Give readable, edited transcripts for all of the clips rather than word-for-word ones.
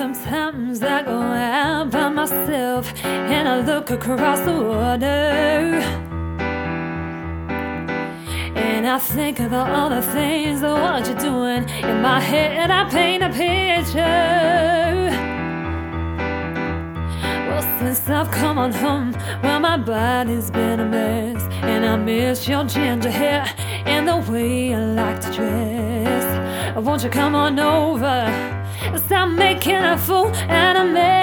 Sometimes I go out by myself and I look across the water, and I think about all the things of what you're doing. In my head I paint a picture. Well, since I've come on home, well, my body's been a mess, and I miss your ginger hair and the way I like to dress. Won't you come on over? Stop making a fool out of me.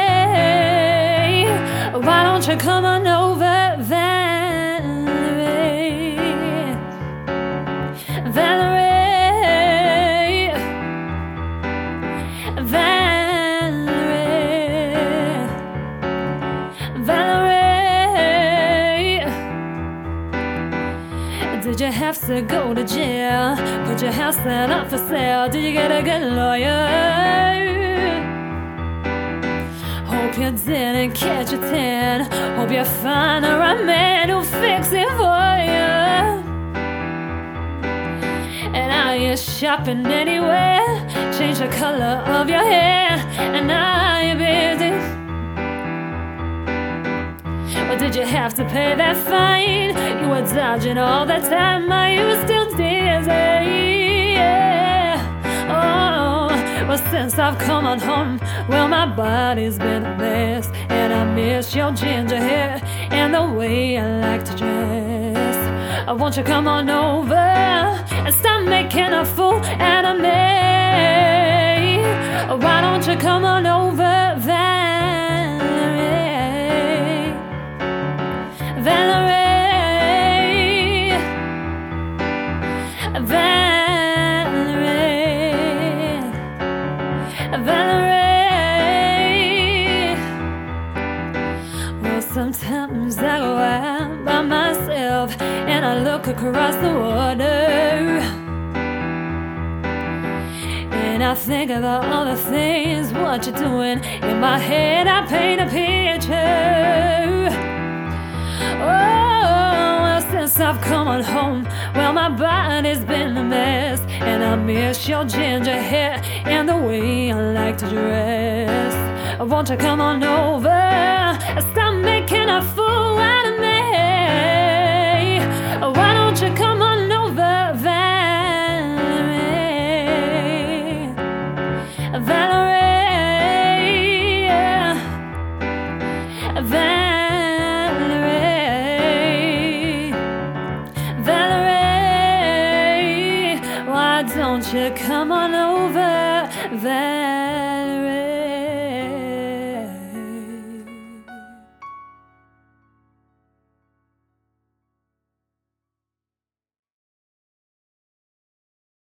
Why don't you come on over, Valerie? Valerie, Valerie, Valerie. Did you have to go to jail? Put your house set up for sale? Did you get a good lawyer? Hope you didn't catch a tan. Hope you find the right man who'll fix it for you. And are you shopping anywhere? Change the color of your hair. And are you busy? Or did you have to pay that fine? You were dodging all that time. Are you still dizzy? Yeah. Oh, well, since I've come on home, well, my body's been a mess, and I miss your ginger hair and the way I like to dress. Won't you come on over and stop making a fool out of me? Why don't you come on over, Valerie? Valerie, Valerie, Valerie. Well, sometimes I go out by myself and I look across the water, and I think about all the things what you're doing. In my head I paint a picture. Oh, well, since I've come on home, well, my body's been a mess, and I miss your ginger hair and the way I like to dress. Won't you come on over and stop making a fool out of me? Why don't you come on over, Valerie? Valerie, Valerie, Valerie. Why don't you come on over, Valerie?